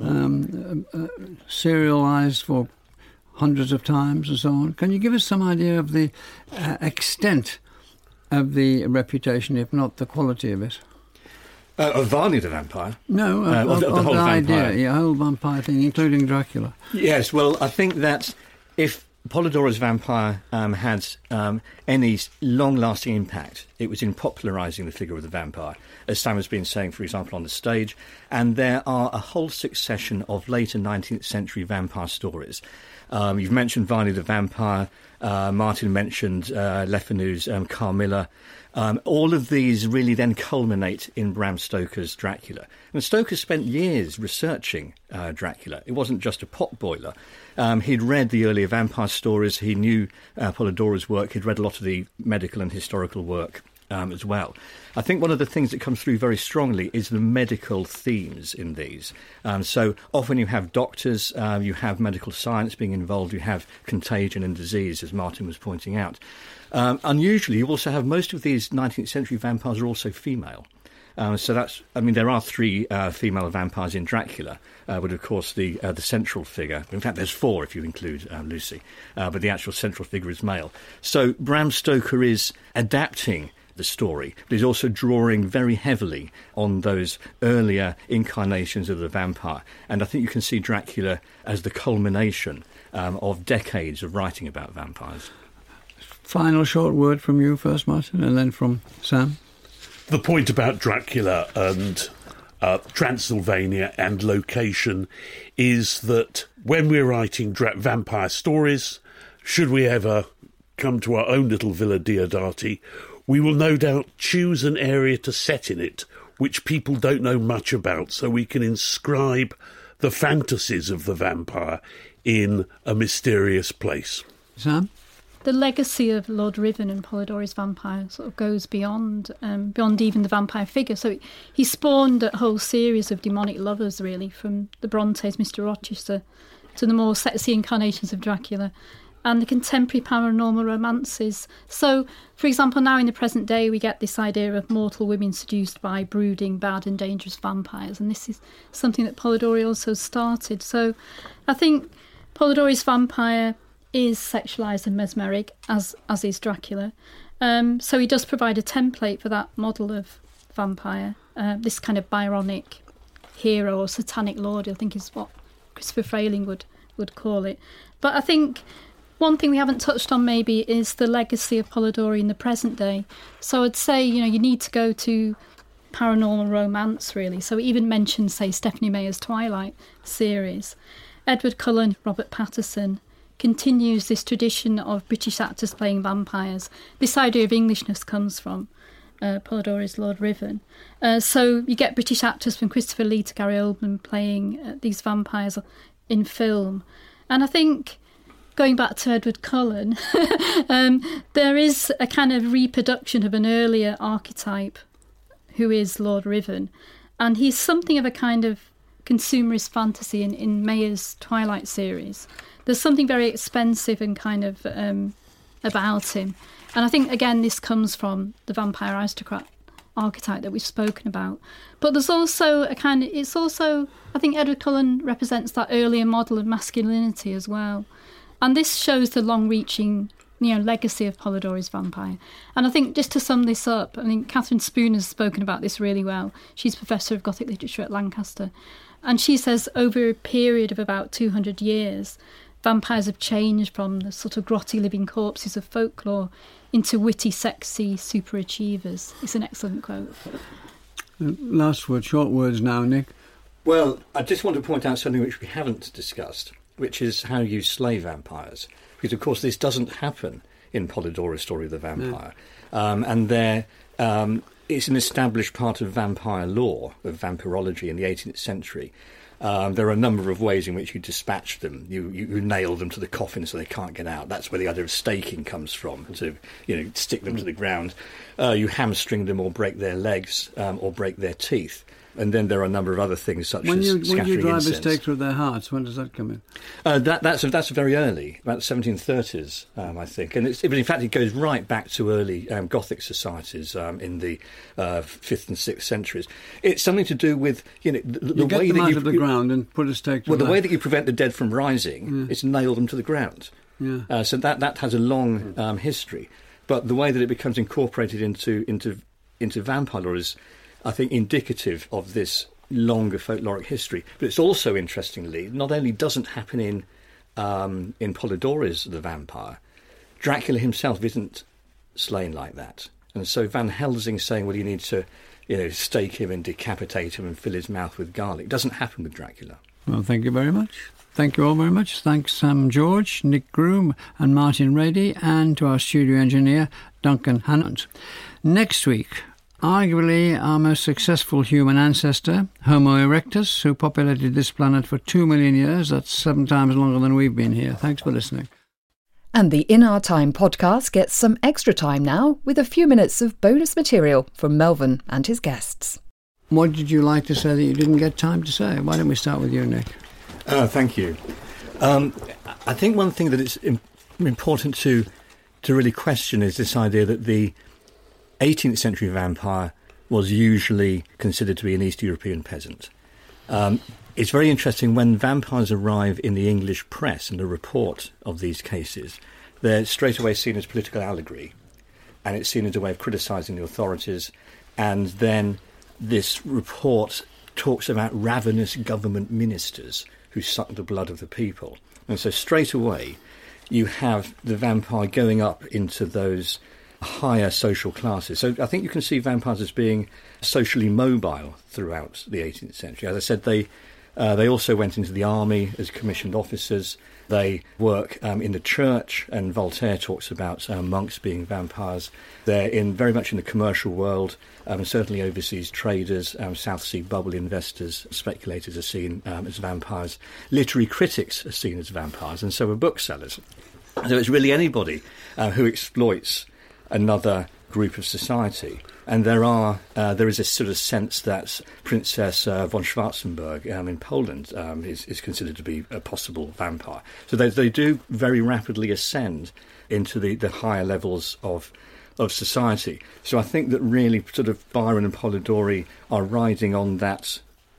Speaker 7: um, uh, serialised for hundreds of times and so on. Can you give us some idea of the uh, extent of the reputation, if not the quality of it?
Speaker 9: Uh, of Varney the Vampire?
Speaker 7: No, of,
Speaker 9: uh,
Speaker 7: of,
Speaker 9: of, the, of the
Speaker 7: of
Speaker 9: whole
Speaker 7: the
Speaker 9: vampire.
Speaker 7: idea, yeah, whole vampire thing, including Dracula.
Speaker 9: Yes, well, I think that if Polydorus Vampire um, had um, any long-lasting impact, it was in popularising the figure of the vampire, as Sam has been saying, for example, on the stage. And there are a whole succession of later nineteenth century vampire stories. Um, you've mentioned Varney the Vampire. Uh, Martin mentioned uh, Le Fanu's um, Carmilla. Um, all of these really then culminate in Bram Stoker's Dracula. And Stoker spent years researching uh, Dracula. It wasn't just a potboiler. Um, he'd read the earlier vampire stories. He knew uh, Polydorus' work. He'd read a lot of the medical and historical work um, as well. I think one of the things that comes through very strongly is the medical themes in these. Um, so often you have doctors, uh, you have medical science being involved, you have contagion and disease, as Martin was pointing out. Um, unusually, you also have most of these nineteenth century vampires are also female. Um, so that's, I mean, there are three uh, female vampires in Dracula, uh, but of course the uh, the central figure, in fact there's four if you include um, Lucy, uh, but the actual central figure is male. So Bram Stoker is adapting the story, but he's also drawing very heavily on those earlier incarnations of the vampire. And I think you can see Dracula as the culmination um, of decades of writing about vampires.
Speaker 7: Final short word from you first, Martin, and then from Sam.
Speaker 8: The point about Dracula and uh, Transylvania and location is that when we're writing dra- vampire stories, should we ever come to our own little Villa Diodati, we will no doubt choose an area to set in it which people don't know much about, so we can inscribe the fantasies of the vampire in a mysterious place.
Speaker 7: Sam?
Speaker 10: the legacy of Lord Riven and Polidori's vampire sort of goes beyond um, beyond even the vampire figure. So he spawned a whole series of demonic lovers, really, from the Brontes, Mister Rochester, to the more sexy incarnations of Dracula, and the contemporary paranormal romances. So, for example, now in the present day, we get this idea of mortal women seduced by brooding, bad and dangerous vampires, and this is something that Polidori also started. So I think Polidori's vampire is sexualised and mesmeric, as as is Dracula. Um, so he does provide a template for that model of vampire, uh, this kind of Byronic hero or satanic lord, I think is what Christopher Frayling would, would call it. But I think one thing we haven't touched on maybe is the legacy of Polidori in the present day. So I'd say, you know, you need to go to paranormal romance, really. So he even mentioned, say, Stephanie Meyer's Twilight series. Edward Cullen, Robert Patterson continues this tradition of British actors playing vampires. This idea of Englishness comes from uh, Polidori's Lord Riven. Uh, so you get British actors from Christopher Lee to Gary Oldman playing uh, these vampires in film. And I think, going back to Edward Cullen, um, there is a kind of reproduction of an earlier archetype who is Lord Riven. And he's something of a kind of consumerist fantasy in, in Mayer's Twilight series. There's something very expensive and kind of um, about him. And I think, again, this comes from the vampire aristocrat archetype that we've spoken about. But there's also a kind of, it's also, I think Edward Cullen represents that earlier model of masculinity as well. And this shows the long-reaching, you know, legacy of Polidori's vampire. And I think, just to sum this up, I think Catherine Spoon has spoken about this really well. She's Professor of Gothic Literature at Lancaster. And she says over a period of about two hundred years, vampires have changed from the sort of grotty living corpses of folklore into witty, sexy superachievers. It's an excellent quote.
Speaker 7: Last word, short words now, Nick.
Speaker 9: Well, I just want to point out something which we haven't discussed, which is how you slay vampires. Because, of course, this doesn't happen in Polidori's Story of the Vampire. No. Um, and there, um, it's an established part of vampire law, of vampirology in the eighteenth century. Um, there are a number of ways in which you dispatch them. You, you, you nail them to the coffin so they can't get out. That's where the idea of staking comes from, to, you know, stick them to the ground. Uh, you hamstring them or break their legs um, or break their teeth. And then there are a number of other things, such
Speaker 7: when
Speaker 9: as
Speaker 7: you,
Speaker 9: scattering
Speaker 7: When you drive
Speaker 9: incense.
Speaker 7: a stake through their hearts, when does that come in?
Speaker 9: Uh, that, that's that's very early, about the seventeen thirties, um, I think. And it's, but in fact, it goes right back to early um, Gothic societies um, in the uh, fifth and sixth centuries. It's something to do with, you know, the, the
Speaker 7: you get
Speaker 9: way
Speaker 7: them
Speaker 9: that
Speaker 7: out
Speaker 9: you
Speaker 7: of the ground and put a stake to
Speaker 9: well, the
Speaker 7: life.
Speaker 9: way that you prevent the dead from rising
Speaker 7: yeah.
Speaker 9: is nail them to the ground.
Speaker 7: Yeah.
Speaker 9: Uh, so that that has a long um, history. But the way that it becomes incorporated into into into vampire lore is, I think, indicative of this longer folkloric history. But it's also, interestingly, not only doesn't happen in um, in Polidori's The Vampire, Dracula himself isn't slain like that. And so Van Helsing saying, well, you need to, you know, stake him and decapitate him and fill his mouth with garlic, doesn't happen with Dracula.
Speaker 7: Well, thank you very much. Thank you all very much. Thanks, Sam George, Nick Groom and Martin Rady, and to our studio engineer, Duncan Hannant. Next week, arguably our most successful human ancestor, Homo erectus, who populated this planet for two million years. That's seven times longer than we've been here. Thanks for listening.
Speaker 11: And the In Our Time podcast gets some extra time now with a few minutes of bonus material from Melvyn and his guests.
Speaker 7: What did you like to say that you didn't get time to say? Why don't we start with you, Nick?
Speaker 9: Uh, thank you. Um, I think one thing that it's im- important to to really question is this idea that the eighteenth century vampire was usually considered to be an East European peasant. Um, it's very interesting when vampires arrive in the English press and a report of these cases, they're straight away seen as political allegory, and it's seen as a way of criticising the authorities. And then this report talks about ravenous government ministers who suck the blood of the people. And so straight away you have the vampire going up into those higher social classes. So I think you can see vampires as being socially mobile throughout the eighteenth century. As I said, they uh, they also went into the army as commissioned officers. They work um, in the church, and Voltaire talks about uh, monks being vampires. They're in very much in the commercial world, um, certainly overseas traders, um, South Sea bubble investors, speculators are seen um, as vampires. Literary critics are seen as vampires, and so are booksellers. So it's really anybody uh, who exploits another group of society. And there are uh, there is a sort of sense that Princess uh, von Schwarzenberg um, in Poland um, is, is considered to be a possible vampire. So they, they do very rapidly ascend into the, the higher levels of of society. So I think that really sort of Byron and Polidori are riding on that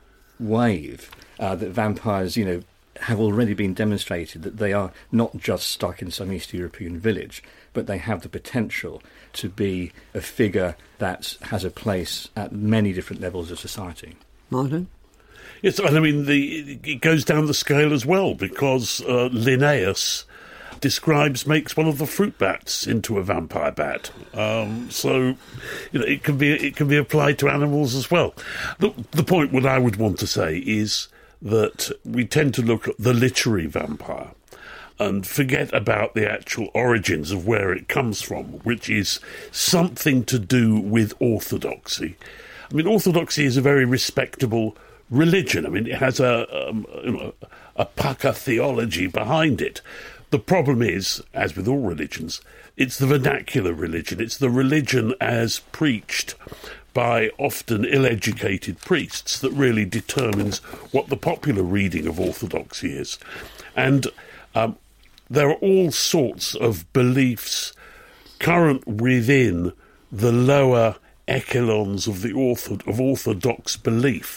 Speaker 9: wave uh, that vampires, you know, have already been demonstrated that they are not just stuck in some East European village, but they have the potential to be a figure that has a place at many different levels of society.
Speaker 7: Martin?
Speaker 8: Yes, and I mean, the, it goes down the scale as well, because uh, Linnaeus describes, makes one of the fruit bats into a vampire bat. Um, so, you know, it can be it can be applied to animals as well. The, the point what I would want to say is that we tend to look at the literary vampire and forget about the actual origins of where it comes from, which is something to do with orthodoxy. I mean, orthodoxy is a very respectable religion. I mean, it has a, um, you know, a pucker theology behind it. The problem is, as with all religions, it's the vernacular religion. It's the religion as preached by often ill-educated priests that really determines what the popular reading of orthodoxy is. And um, there are all sorts of beliefs current within the lower echelons of the ortho- of orthodox belief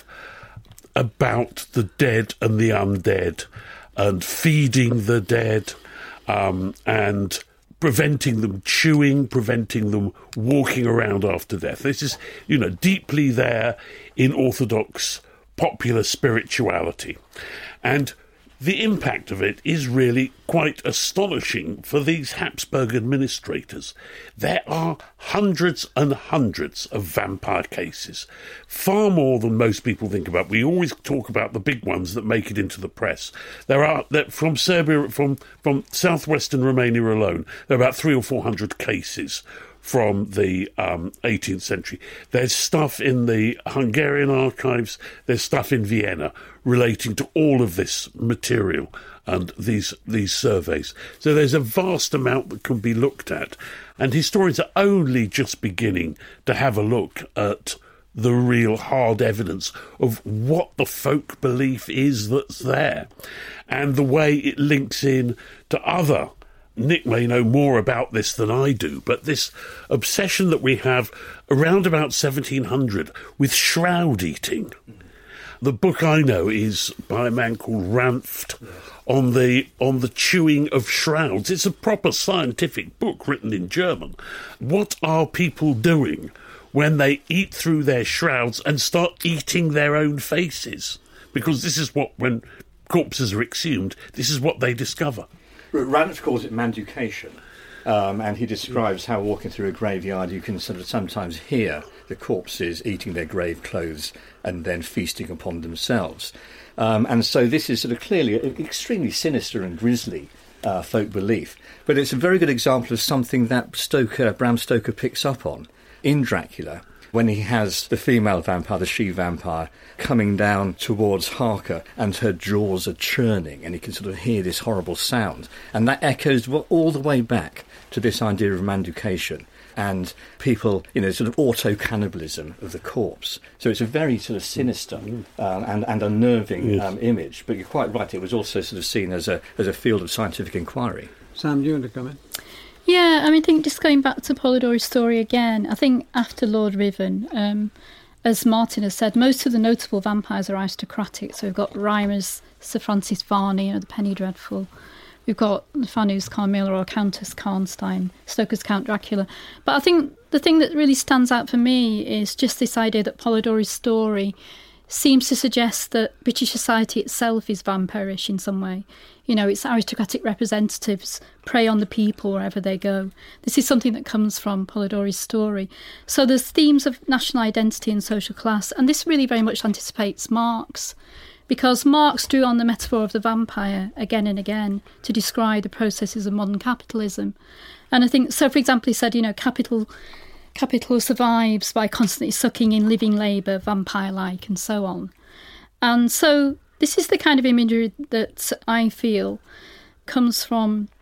Speaker 8: about the dead and the undead, and feeding the dead, um, and preventing them chewing, preventing them walking around after death. This is, you know, deeply there in orthodox popular spirituality. And the impact of it is really quite astonishing for these Habsburg administrators. There are hundreds and hundreds of vampire cases, far more than most people think about. We always talk about the big ones that make it into the press. There are, that from Serbia, from, from southwestern Romania alone, there are about three or four hundred cases from the um, eighteenth century. There's stuff in the Hungarian archives, there's stuff in Vienna relating to all of this material and these these surveys. So there's a vast amount that can be looked at, and historians are only just beginning to have a look at the real hard evidence of what the folk belief is that's there, and the way it links in to other. Nick may know more about this than I do, but this obsession that we have around about seventeen hundred with shroud eating. The book I know is by a man called Ranft on the on the chewing of shrouds. It's a proper scientific book written in German. What are people doing when they eat through their shrouds and start eating their own faces? Because this is what, when corpses are exhumed, this is what they discover.
Speaker 9: Ranft calls it manducation, um, and he describes how walking through a graveyard you can sort of sometimes hear the corpses eating their grave clothes and then feasting upon themselves. Um, and so this is sort of clearly an extremely sinister and grisly uh, folk belief. But it's a very good example of something that Stoker, Bram Stoker picks up on in Dracula, when he has the female vampire, the she-vampire, coming down towards Harker, and her jaws are churning, and he can sort of hear this horrible sound. And that echoes all the way back to this idea of manducation and people, you know, sort of auto-cannibalism of the corpse. So it's a very sort of sinister um, and, and unnerving yes. um, image. But you're quite right, it was also sort of seen as a as a field of scientific inquiry.
Speaker 7: Sam, do you want to comment?
Speaker 10: Yeah, I mean, I think just going back to Polidori's story again, I think after Lord Ruthven, um, as Martin has said, most of the notable vampires are aristocratic. So we've got Reimer's Sir Francis Varney, you know, the Penny Dreadful. We've got Fanny's Carmilla or Countess Karnstein, Stoker's Count Dracula. But I think the thing that really stands out for me is just this idea that Polidori's story seems to suggest that British society itself is vampirish in some way. You know, its aristocratic representatives prey on the people wherever they go. This is something that comes from Polidori's story. So there's themes of national identity and social class, and this really very much anticipates Marx, because Marx drew on the metaphor of the vampire again and again to describe the processes of modern capitalism. And I think, so for example, he said, you know, capital capital survives by constantly sucking in living labour, vampire-like, and so on. And so this is the kind of imagery that I feel comes from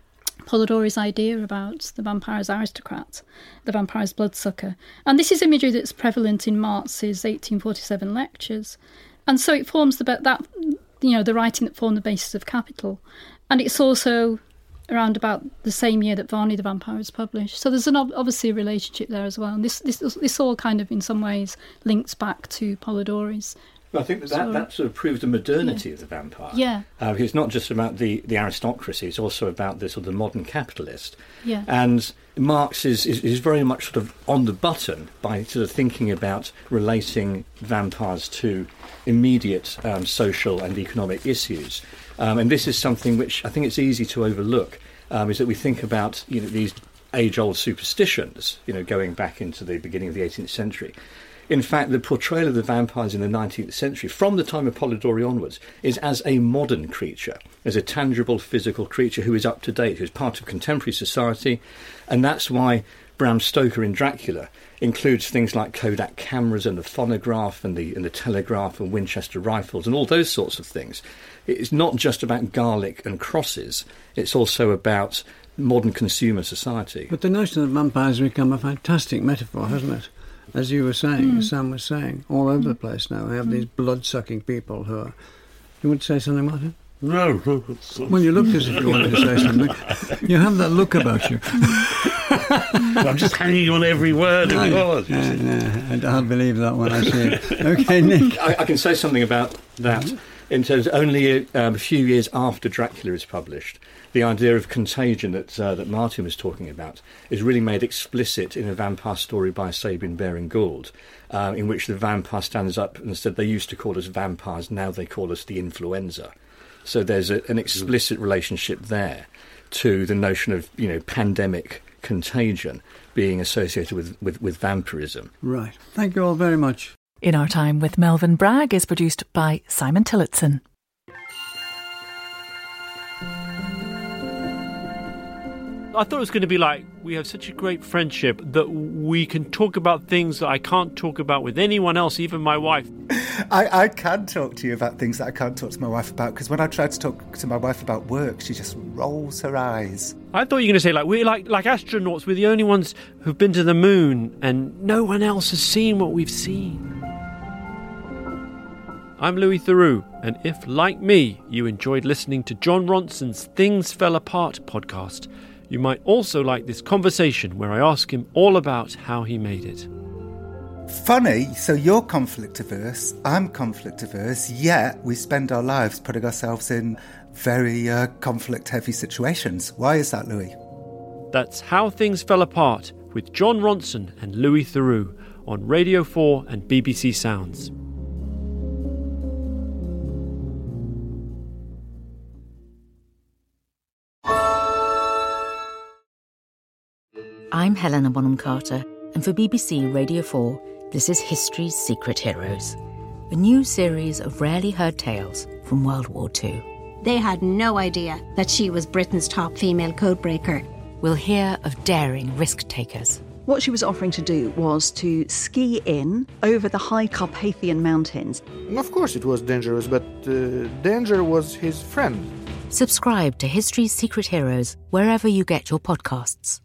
Speaker 10: Polidori's idea about the vampire as aristocrat, the vampire as bloodsucker. And this is imagery that's prevalent in Marx's eighteen forty-seven lectures. And so it forms the that you know the writing that formed the basis of Capital. And it's also around about the same year that Varney the Vampire was published. So there's an ob- obviously a relationship there as well. And this, this this all kind of in some ways links back to Polidori's.
Speaker 9: Well, I think that, that that sort of proves the modernity yeah. of the vampire.
Speaker 10: Yeah.
Speaker 9: Uh, because it's not just about the, the aristocracy, it's also about the sort of the modern capitalist.
Speaker 10: Yeah.
Speaker 9: And Marx is, is, is very much sort of on the button by sort of thinking about relating vampires to immediate um, social and economic issues. Um, and this is something which I think it's easy to overlook, um, is that we think about you know these age-old superstitions, you know, going back into the beginning of the eighteenth century. In fact, the portrayal of the vampires in the nineteenth century, from the time of Polidori onwards, is as a modern creature, as a tangible physical creature who is up to date, who is part of contemporary society. And that's why Bram Stoker in Dracula includes things like Kodak cameras and the phonograph and the, and the telegraph and Winchester rifles and all those sorts of things. It's not just about garlic and crosses, it's also about modern consumer society.
Speaker 7: But the notion of vampires has become a fantastic metaphor, hasn't it? As you were saying, mm. as Sam was saying, all over the place now. We have mm. these blood-sucking people who are... You want to say something, Martin?
Speaker 8: No.
Speaker 7: Well, you looked as if you wanted to say something. You have that look about you.
Speaker 8: I'm just hanging on every word of yours.
Speaker 7: No, no, I'll believe that when I see it. OK, Nick.
Speaker 9: I, I can say something about that. In terms, only a, um, a few years after Dracula is published, the idea of contagion that uh, that Martin was talking about is really made explicit in a vampire story by Sabine Baring-Gould, uh, in which the vampire stands up and said, they used to call us vampires, now they call us the influenza. So there's a, an explicit relationship there to the notion of, you know, pandemic contagion being associated with, with, with vampirism.
Speaker 7: Right. Thank you all very much.
Speaker 12: In Our Time with Melvyn Bragg is produced by Simon Tillotson.
Speaker 13: I thought it was going to be like, we have such a great friendship that we can talk about things that I can't talk about with anyone else, even my wife.
Speaker 14: I, I can talk to you about things that I can't talk to my wife about, because when I try to talk to my wife about work, she just rolls her eyes.
Speaker 13: I thought you were going to say, like, we're like, like astronauts, we're the only ones who've been to the moon, and no one else has seen what we've seen. I'm Louis Theroux, and if, like me, you enjoyed listening to Jon Ronson's Things Fell Apart podcast, you might also like this conversation where I ask him all about how he made it.
Speaker 14: Funny, so you're conflict averse, I'm conflict averse, yet we spend our lives putting ourselves in very uh, conflict heavy situations. Why is that, Louis?
Speaker 13: That's How Things Fell Apart with Jon Ronson and Louis Theroux on Radio four and B B C Sounds.
Speaker 15: I'm Helena Bonham Carter, and for B B C Radio four, this is History's Secret Heroes, a new series of rarely heard tales from World War Two.
Speaker 16: They had no idea that she was Britain's top female codebreaker.
Speaker 15: We'll hear of daring risk-takers.
Speaker 17: What she was offering to do was to ski in over the high Carpathian Mountains.
Speaker 18: Of course it was dangerous, but uh, danger was his friend.
Speaker 15: Subscribe to History's Secret Heroes wherever you get your podcasts.